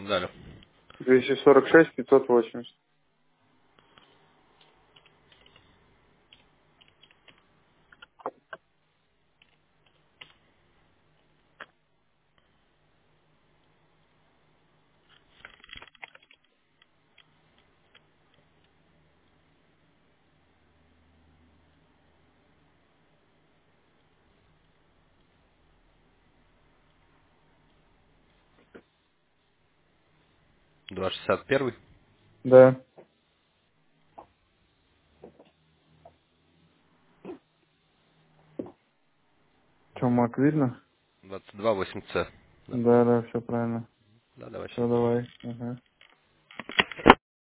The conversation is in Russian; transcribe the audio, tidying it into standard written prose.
Далее. 246 580. Два шестьдесят первый. Да. Че, Мак, видно? 22 8 c. Да. Да, да, все правильно. Да, давай Все, сейчас. давай. Ага.